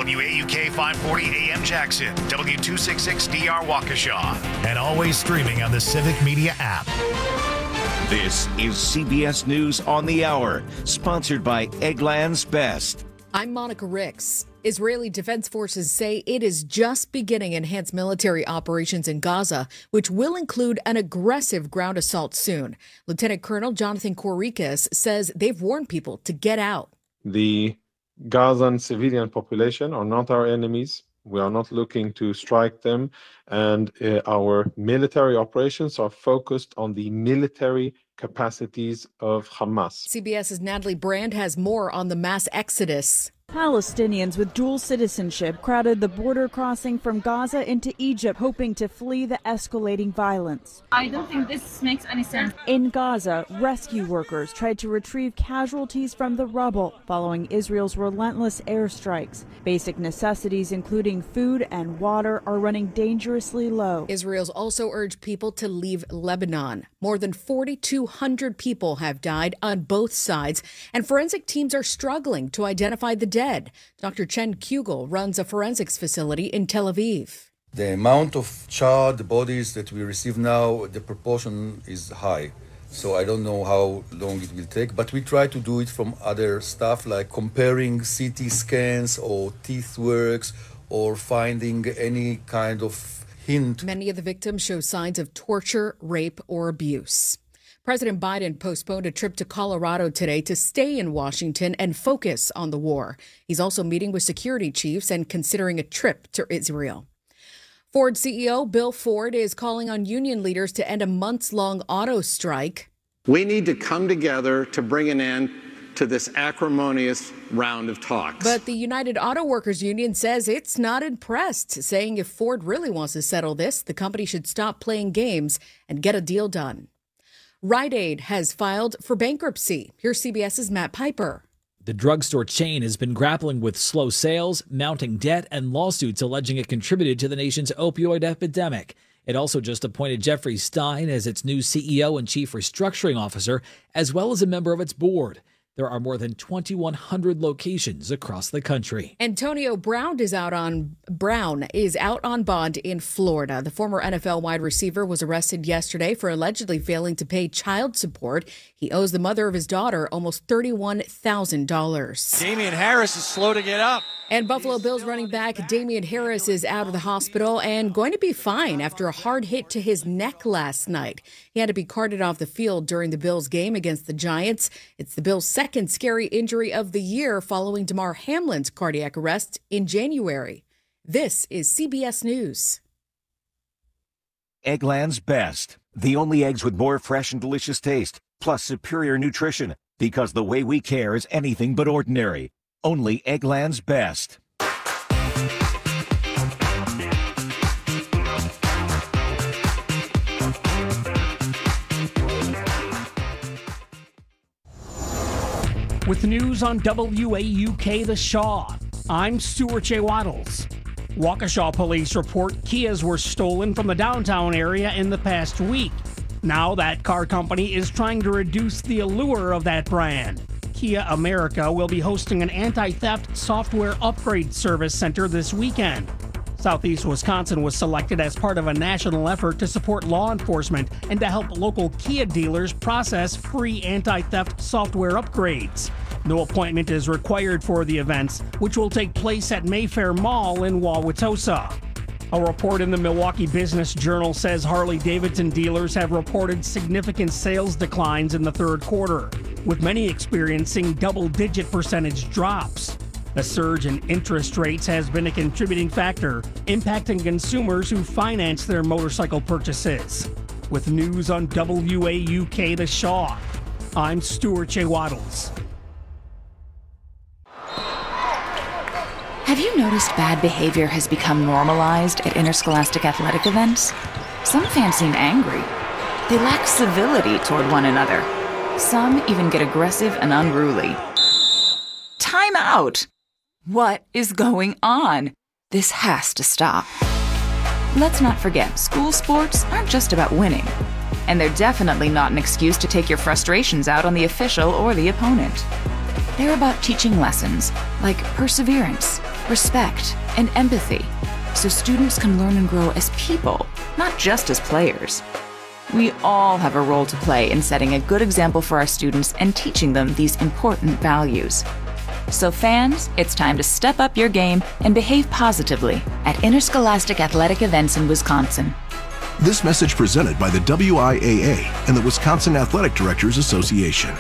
WAUK 540 AM Jackson, W266DR Waukesha, and always streaming on the Civic Media app. This is CBS News on the Hour, sponsored by Eggland's Best. I'm Monica Ricks. Israeli Defense Forces say it is just beginning enhanced military operations in Gaza, which will include an aggressive ground assault soon. Lieutenant Colonel Jonathan Corricas says they've warned people to get out. The Gazan civilian population are not our enemies. We are not looking to strike them. And our military operations are focused on the military capacities of Hamas. CBS's Natalie Brand has more on the mass exodus. Palestinians with dual citizenship crowded the border crossing from Gaza into Egypt, hoping to flee the escalating violence. I don't think this makes any sense. In Gaza, rescue workers tried to retrieve casualties from the rubble following Israel's relentless airstrikes. Basic necessities, including food and water, are running dangerously low. Israel's also urged people to leave Lebanon. More than 4,200 people have died on both sides, and forensic teams are struggling to identify the dead. Dr. Chen Kugel runs a forensics facility in Tel Aviv. The amount of charred bodies that we receive now, the proportion is high. So I don't know how long it will take, but we try to do it from other stuff like comparing CT scans or teeth works or finding any kind of hint. Many of the victims show signs of torture, rape, or abuse. President Biden postponed a trip to Colorado today to stay in Washington and focus on the war. He's also meeting with security chiefs and considering a trip to Israel. Ford CEO Bill Ford is calling on union leaders to end a months-long auto strike. We need to come together to bring an end to this acrimonious round of talks. But the United Auto Workers Union says it's not impressed, saying if Ford really wants to settle this, the company should stop playing games and get a deal done. Rite Aid has filed for bankruptcy. Here's CBS's Matt Piper. The drugstore chain has been grappling with slow sales, mounting debt, and lawsuits alleging it contributed to the nation's opioid epidemic. It also just appointed Jeffrey Stein as its new CEO and chief restructuring officer, as well as a member of its board. There are more than 2,100 locations across the country. Antonio Brown is out on bond in Florida. The former NFL wide receiver was arrested yesterday for allegedly failing to pay child support. He owes the mother of his daughter almost $31,000. Damian Harris is slow to get up. And Buffalo Bills running back Damian Harris is out of the hospital and going to be fine after a hard hit to his neck last night. He had to be carted off the field during the Bills game against the Giants. It's the Bills' second scary injury of the year following Damar Hamlin's cardiac arrest in January. This is CBS News. Eggland's Best. The only eggs with more fresh and delicious taste, plus superior nutrition. Because the way we care is anything but ordinary. Only Eggland's Best. With news on WAUK The Shaw, I'm Stuart J. Waddles. Waukesha police report Kias were stolen from the downtown area in the past week. Now that car company is trying to reduce the allure of that brand. Kia America will be hosting an anti-theft software upgrade service center this weekend. Southeast Wisconsin was selected as part of a national effort to support law enforcement and to help local Kia dealers process free anti-theft software upgrades. No appointment is required for the events, which will take place at Mayfair Mall in Wauwatosa. A report in the Milwaukee Business Journal says Harley-Davidson dealers have reported significant sales declines in the third quarter, with many experiencing double-digit percentage drops. A surge in interest rates has been a contributing factor, impacting consumers who finance their motorcycle purchases. With news on WAUK The Shaw, I'm Stuart J. Waddles. Have you noticed bad behavior has become normalized at interscholastic athletic events? Some fans seem angry. They lack civility toward one another. Some even get aggressive and unruly. Time out! What is going on? This has to stop. Let's not forget, school sports aren't just about winning. And they're definitely not an excuse to take your frustrations out on the official or the opponent. They're about teaching lessons like perseverance, respect, and empathy, so students can learn and grow as people, not just as players. We all have a role to play in setting a good example for our students and teaching them these important values. So fans, it's time to step up your game and behave positively at interscholastic athletic events in Wisconsin. This message presented by the WIAA and the Wisconsin Athletic Directors Association.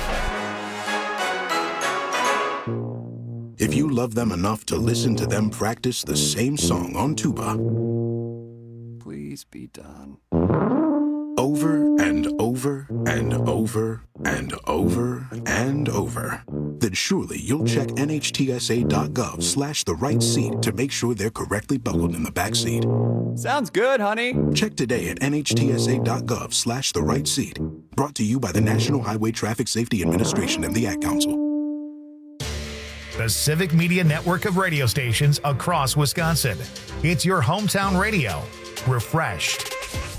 If you love them enough to listen to them practice the same song on tuba, please be done. Over and over and over and over and over, then surely you'll check nhtsa.gov/the right seat to make sure they're correctly buckled in the back seat. Sounds good, honey. Check today at nhtsa.gov/the right seat. Brought to you by the National Highway Traffic Safety Administration and the Ad Council. The Civic Media network of radio stations across Wisconsin. It's your hometown radio. Refreshed.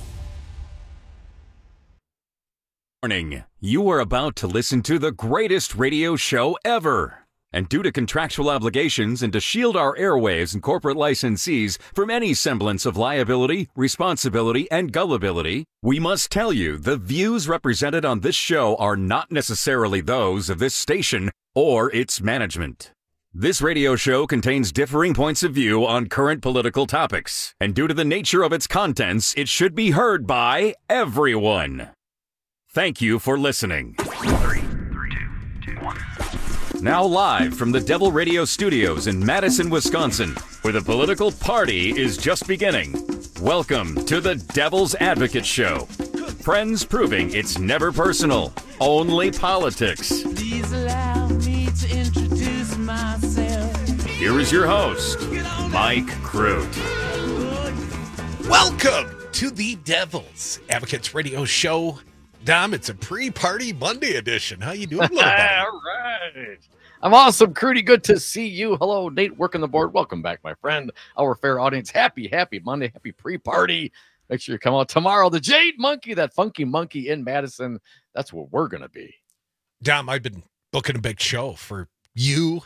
Warning, you are about to listen to the greatest radio show ever. And due to contractual obligations and to shield our airwaves and corporate licensees from any semblance of liability, responsibility, and gullibility, we must tell you the views represented on this show are not necessarily those of this station or its management. This radio show contains differing points of view on current political topics, and due to the nature of its contents, it should be heard by everyone. Thank you for listening. 3, 2, 1. Now live from the Devil Radio Studios in Madison, Wisconsin, where the political party is just beginning. Welcome to the Devil's Advocate Show. Friends proving it's never personal, only politics. Please allow me to introduce myself. Here is your host, Mike Crute. Welcome to the Devil's Advocates Radio Show. Dom, it's a pre-party Monday edition. How you doing, little buddy? All right. I'm awesome, Crudy. Good to see you. Hello, Nate, working the board. Welcome back, my friend. Our fair audience. Happy Monday. Happy pre-party. Make sure you come out tomorrow. The Jade Monkey, that funky monkey in Madison. That's what we're going to be. Dom, I've been booking a big show for you.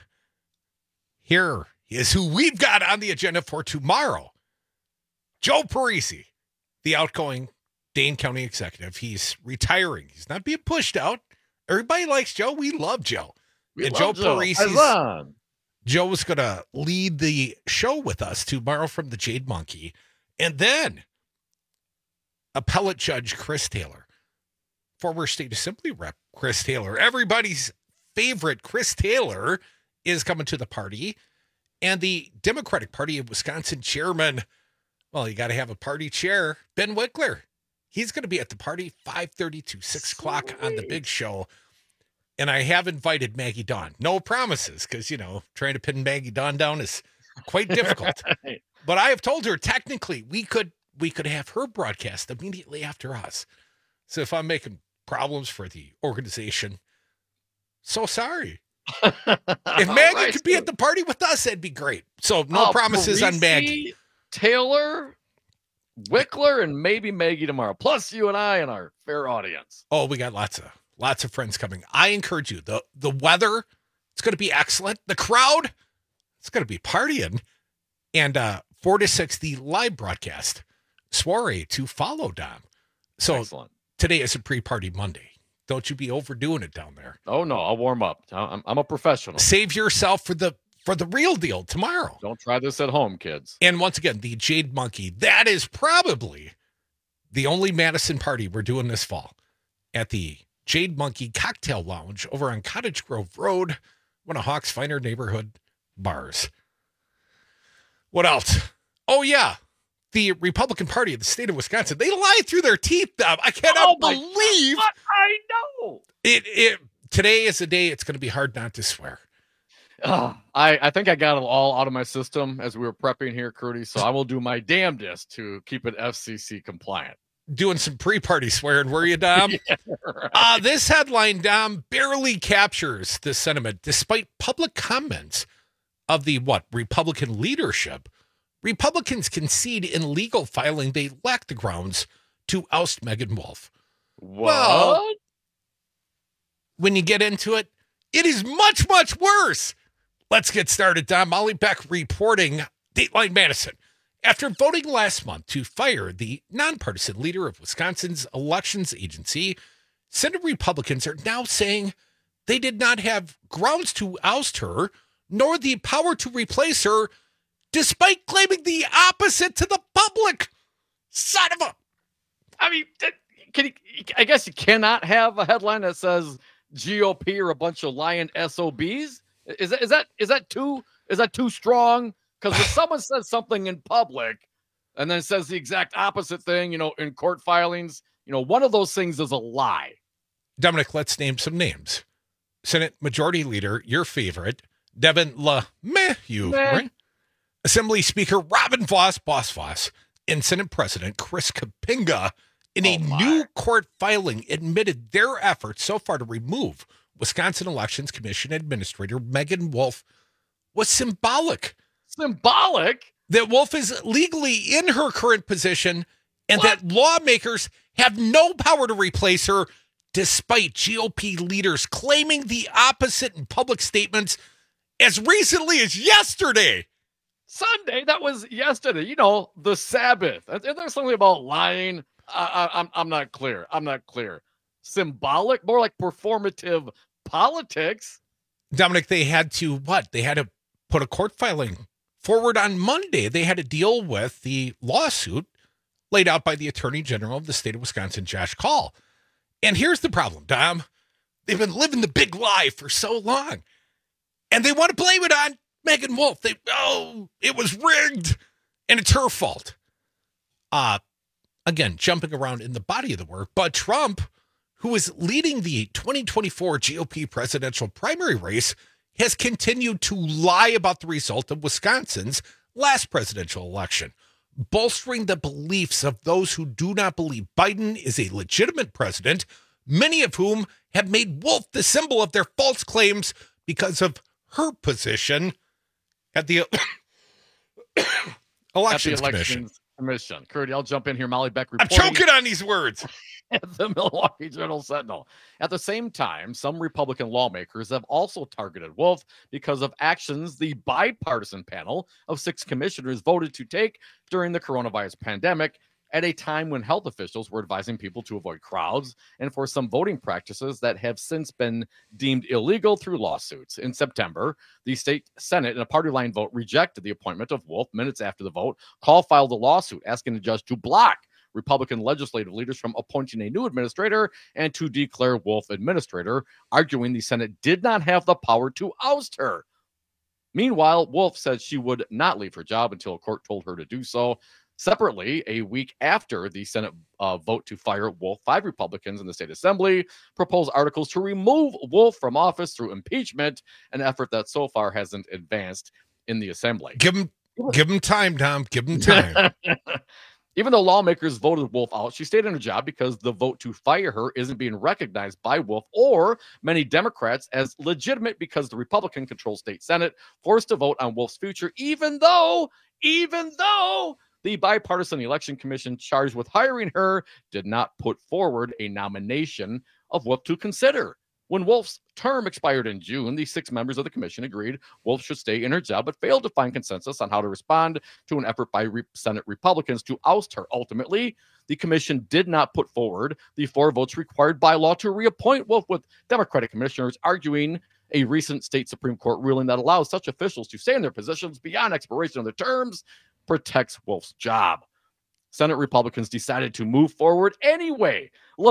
Here is who we've got on the agenda for tomorrow. Joe Parisi, the outgoing Dane County executive. He's retiring. He's not being pushed out. Everybody likes Joe. We love Joe. Joe Parisi. Joe was going to lead the show with us tomorrow from the Jade Monkey. And then appellate judge Chris Taylor, former state assembly rep Chris Taylor, everybody's favorite Chris Taylor, is coming to the party. And the Democratic Party of Wisconsin chairman, well, you got to have a party chair, Ben Wickler. He's going to be at the party 5:30 to 6 o'clock on the big show. And I have invited Maggie Dawn. No promises, because, trying to pin Maggie Dawn down is quite difficult. But I have told her, technically, we could have her broadcast immediately after us. So if I'm making problems for the organization, so sorry. If Maggie could be at the party with us, that'd be great. So no promises on Maggie. Taylor, Wickler, and maybe Maggie tomorrow, plus you and I and our fair audience. Oh, we got lots of friends coming. I encourage you. The weather, it's going to be excellent. The crowd, it's going to be partying. And 4 to 6, the live broadcast soiree to follow, Dom. So excellent. Today is a pre-party Monday. Don't you be overdoing it down there. Oh no, I'll warm up. I'm a professional. Save yourself for the real deal tomorrow. Don't try this at home, kids. And once again, the Jade Monkey, that is probably the only Madison party we're doing this fall at the Jade Monkey Cocktail Lounge over on Cottage Grove Road, one of Hawk's finer neighborhood bars. What else? Oh, yeah. The Republican Party of the state of Wisconsin, they lie through their teeth. I cannot believe. God, I know. Today is the day it's going to be hard not to swear. I think I got it all out of my system as we were prepping here, Crudy, so I will do my damnedest to keep it FCC compliant. Doing some pre-party swearing, were you, Dom? Yeah, right. This headline, Dom, barely captures the sentiment. Despite public comments of the Republican leadership, Republicans concede in legal filing they lack the grounds to oust Megan Wolf. What? Well, when you get into it, it is much, much worse. Let's get started, Don. Molly Beck reporting Dateline Madison. After voting last month to fire the nonpartisan leader of Wisconsin's elections agency, Senate Republicans are now saying they did not have grounds to oust her, nor the power to replace her, despite claiming the opposite to the public. Son of a... I mean, I guess you cannot have a headline that says GOP are a bunch of lying SOBs. Is that too strong? Because when someone says something in public and then says the exact opposite thing, in court filings, one of those things is a lie. Dominic, let's name some names. Senate Majority Leader, your favorite, Devin LeMahieu, right? Assembly Speaker Robin Boss Voss, and Senate President Chris Kapinga, in a new court filing, admitted their efforts so far to remove Wisconsin Elections Commission Administrator Megan Wolf was symbolic. Symbolic? That Wolf is legally in her current position and that lawmakers have no power to replace her, despite GOP leaders claiming the opposite in public statements as recently as yesterday. Sunday? That was yesterday. The Sabbath. There's something about lying. I'm not clear. Symbolic? More like performative politics. Dominic, they had to put a court filing forward on Monday. They had to deal with the lawsuit laid out by the Attorney General of the state of Wisconsin, Josh Kaul. And here's the problem, Dom. They've been living the big lie for so long. And they want to blame it on Megan Wolf. It was rigged and it's her fault. Again, jumping around in the body of the work, but Trump, who is leading the 2024 GOP presidential primary race, has continued to lie about the result of Wisconsin's last presidential election, bolstering the beliefs of those who do not believe Biden is a legitimate president, many of whom have made Wolf the symbol of their false claims because of her position at the Elections Commission. Curdy, I'll jump in here. Molly Beck reporting. I'm choking on these words. At the Milwaukee Journal-Sentinel. At the same time, some Republican lawmakers have also targeted Wolf because of actions the bipartisan panel of 6 commissioners voted to take during the coronavirus pandemic at a time when health officials were advising people to avoid crowds and for some voting practices that have since been deemed illegal through lawsuits. In September, the state Senate, in a party line vote, rejected the appointment of Wolf. Minutes after the vote, Kaul filed a lawsuit asking the judge to block Republican legislative leaders from appointing a new administrator and to declare Wolf administrator, arguing the Senate did not have the power to oust her. Meanwhile, Wolf said she would not leave her job until a court told her to do so. Separately, a week after the Senate vote to fire Wolf, 5 Republicans in the state assembly proposed articles to remove Wolf from office through impeachment, an effort that so far hasn't advanced in the assembly. Give him time, Tom. Give him time. Even though lawmakers voted Wolf out, she stayed in her job because the vote to fire her isn't being recognized by Wolf or many Democrats as legitimate because the Republican-controlled state Senate forced to vote on Wolf's future, even though the bipartisan election commission charged with hiring her did not put forward a nomination of Wolf to consider. When Wolf's term expired in June, the 6 members of the commission agreed Wolf should stay in her job, but failed to find consensus on how to respond to an effort by Senate Republicans to oust her. Ultimately, the commission did not put forward the 4 votes required by law to reappoint Wolf, with Democratic commissioners arguing a recent state Supreme Court ruling that allows such officials to stay in their positions beyond expiration of their terms protects Wolf's job. Senate Republicans decided to move forward anyway.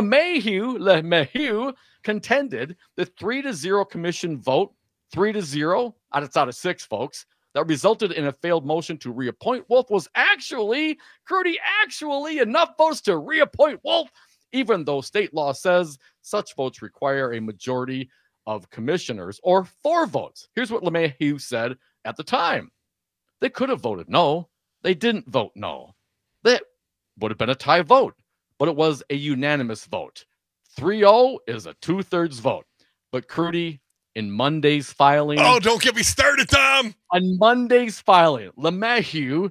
LeMahieu contended the 3-0 commission vote, 3-0 out of 6, folks, that resulted in a failed motion to reappoint Wolf was actually enough votes to reappoint Wolf, even though state law says such votes require a majority of commissioners or 4 votes. Here's what LeMahieu said at the time. They could have voted no. They didn't vote no. That would have been a tie vote, but it was a unanimous vote. 3-0 is a 2/3 vote. But Crudy, in Monday's filing... Oh, don't get me started, Tom! On Monday's filing, LeMahieu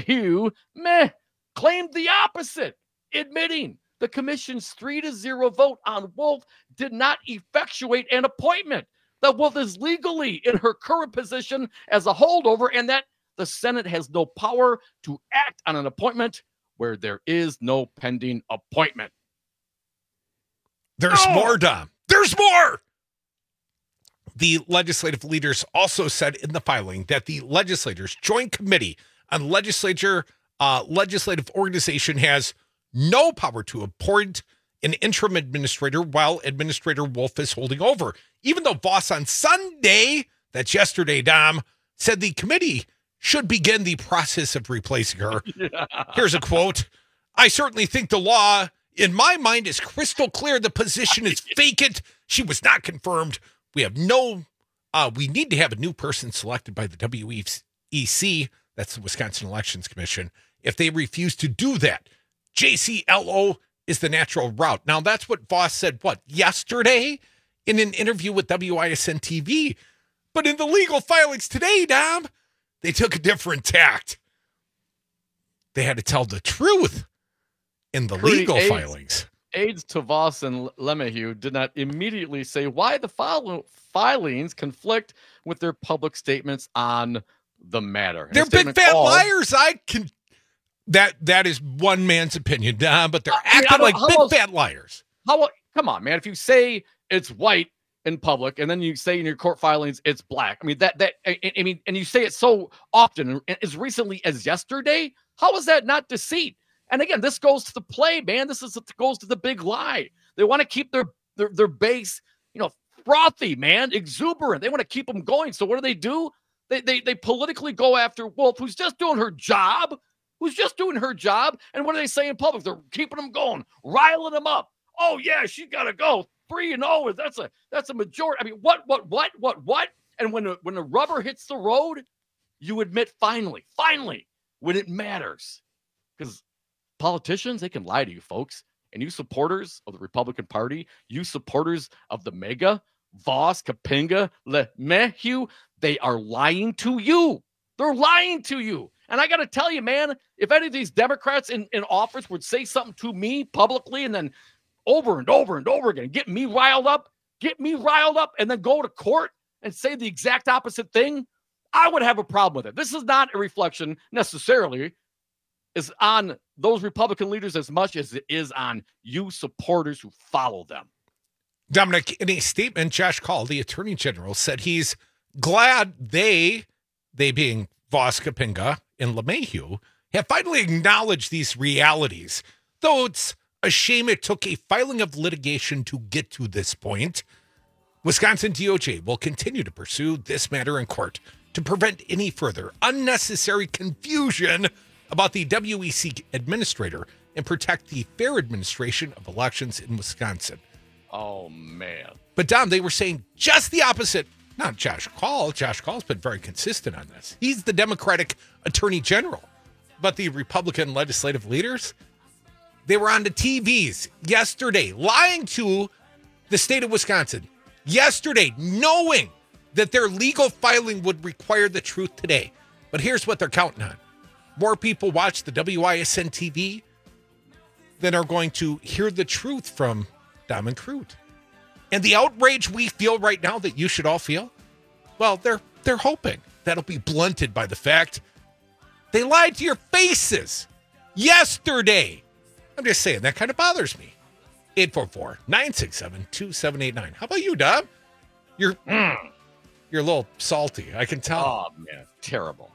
claimed the opposite, admitting the commission's 3-0 vote on Wolf did not effectuate an appointment. that Wolf is legally in her current position as a holdover and that the Senate has no power to act on an appointment where there is no pending appointment. There's more, Dom. There's more. The legislative leaders also said in the filing that the legislators' joint committee on legislative organization has no power to appoint an interim administrator while Administrator Wolf is holding over. Even though Voss on Sunday, that's yesterday, Dom, said the committee should begin the process of replacing her. Yeah. Here's a quote. I certainly think the law, in my mind, is crystal clear. The position is vacant. She was not confirmed. We need to have a new person selected by the WEC. That's the Wisconsin Elections Commission. If they refuse to do that, JCLO is the natural route. Now, that's what Voss said, yesterday in an interview with WISN TV. But in the legal filings today, Dom, they took a different tact. They had to tell the truth in the legal filings. Aides to Voss and LeMahieu did not immediately say why the filings conflict with their public statements on the matter. They're big fat liars. That is one man's opinion, Don, but they're acting like big fat liars. Come on, man. If you say it's white in public and then you say in your court filings it's black, and you say it so often and as recently as yesterday, how is that not deceit? And again, this goes to the play, man. This goes to the big lie. They want to keep their base, frothy, man, exuberant. They want to keep them going. So what do? They politically go after Wolf, who's just doing her job. And what do they say in public? They're keeping them going, riling them up. Oh yeah, she's got to go 3-0. That's a majority. I mean, what? And when the rubber hits the road, you admit finally, when it matters, because politicians, they can lie to you, folks. And you supporters of the Republican Party, you supporters of the MAGA, Voss, Kapinga, LeMahieu, they are lying to you. They're lying to you. And I got to tell you, man, if any of these Democrats in office would say something to me publicly and then over and over and over again, get me riled up, and then go to court and say the exact opposite thing, I would have a problem with it. This is not a reflection necessarily is on those Republican leaders as much as it is on you supporters who follow them. Dominic, in a statement, Josh Kaul, the Attorney General, said he's glad they being Voss, Kapinga, and LeMahieu, have finally acknowledged these realities. Though it's a shame it took a filing of litigation to get to this point, Wisconsin DOJ will continue to pursue this matter in court to prevent any further unnecessary confusion about the WEC administrator and protect the fair administration of elections in Wisconsin. Oh, man. But, Dom, they were saying just the opposite. Not Josh Kaul. Josh Kaul's been very consistent on this. He's the Democratic Attorney General. But the Republican legislative leaders, they were on the TVs yesterday lying to the state of Wisconsin. Yesterday, knowing that their legal filing would require the truth today. But here's what they're counting on. More people watch the WISN TV than are going to hear the truth from Dom and Crute. And the outrage we feel right now that you should all feel, well, they're hoping that'll be blunted by the fact they lied to your faces yesterday. I'm just saying, that kind of bothers me. 844-967-2789. How about you, Dom? You're a little salty. I can tell. Oh, man. Terrible.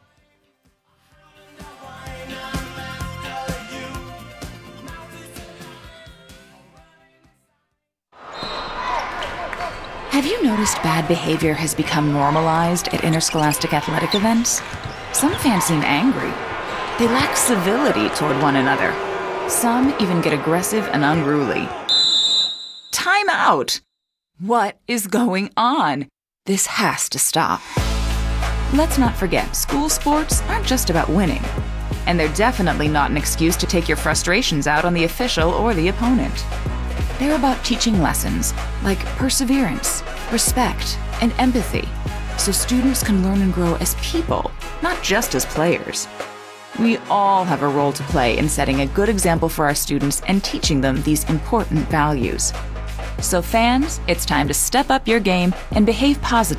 Have you noticed bad behavior has become normalized at interscholastic athletic events? Some fans seem angry. They lack civility toward one another. Some even get aggressive and unruly. Time out! What is going on? This has to stop. Let's not forget, school sports aren't just about winning. And they're definitely not an excuse to take your frustrations out on the official or the opponent. They're about teaching lessons like perseverance, respect, and empathy, so students can learn and grow as people, not just as players. We all have a role to play in setting a good example for our students and teaching them these important values. So fans, it's time to step up your game and behave positively